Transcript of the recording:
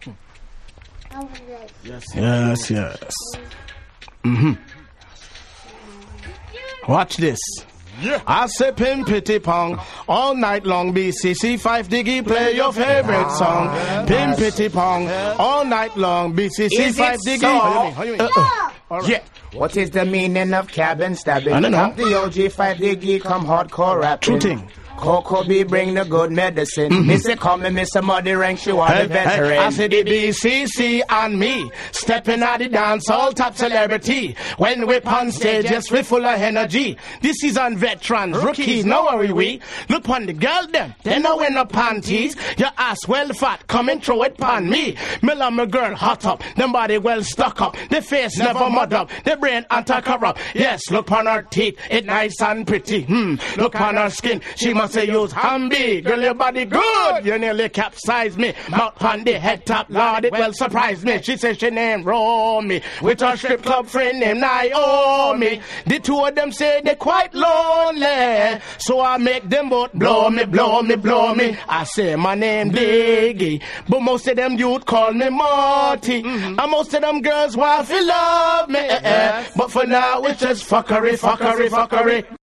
Yes. Watch this. Yeah. I say pimpity pong all night long. BCC 5 Diggy, play your favorite song. Pimpity pong all night long. BCC 5 Diggy. How you mean? Right. Yeah. What is the meaning of cabin stabbing? I don't know. Come the OG 5 Diggy, come hardcore rapping. True thing. Coco B bring the good medicine. Missy come and Mr. Muddy rank, she want the veteran. I said the BCC and me stepping at the dance, all top celebrity. When we on stage, yes, we full of energy. This is on veterans, rookies, no worry we. Look on the girl them, they know wear no panties. Your ass well fat, come and throw it pon me. Me love my girl hot up, them body well stuck up. The face never mud up, the brain anti-corrupt. Yes, look on her teeth, it nice and pretty. Look on her skin, she must say use Humby. Girl, your body good, you nearly capsized me. Mouth on the head top, Lord, it well surprised me. She says she named Romy, with her strip club friend named Naomi. The two of them say they quite lonely, so I make them both blow me. I say my name Diggy, but most of them youth call me Marty. And most of them girls want to love me, but for now it's just fuckery.